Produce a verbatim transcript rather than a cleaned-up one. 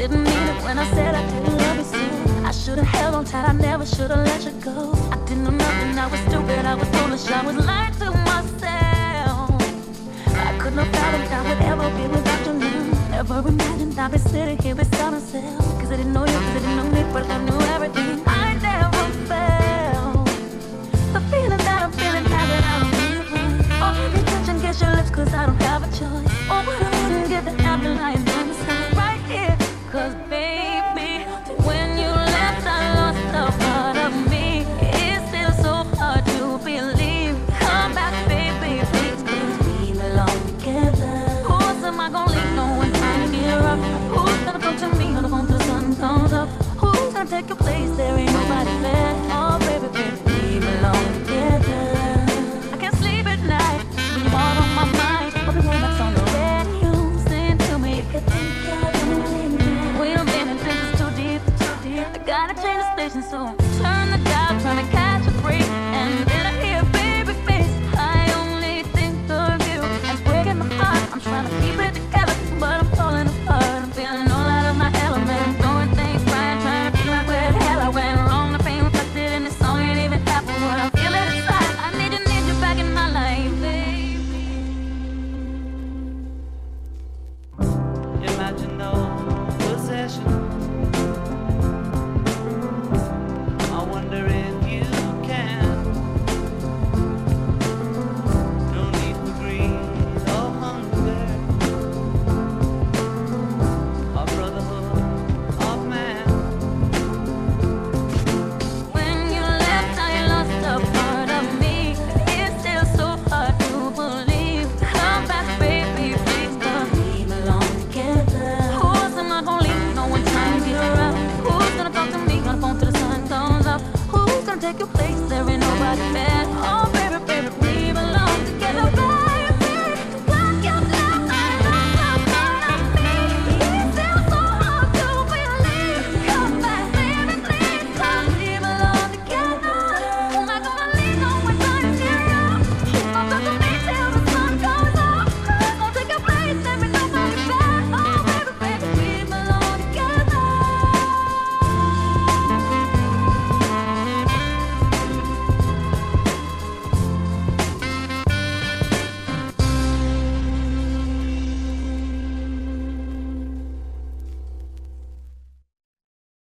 didn't mean it when I said I didn't love you so. I should've held on tight, I never should've let you go. I didn't know nothing, I was stupid, I was foolish, I was lying to myself. I couldn't have fathomed I would ever be without you now. Never imagined I'd be sitting here beside myself. Cause I didn't know you, cause I didn't know me, but I knew everything. I never felt the feeling that I'm feeling now that I don't need one. Or every touch and kiss your lips cause I don't have a choice.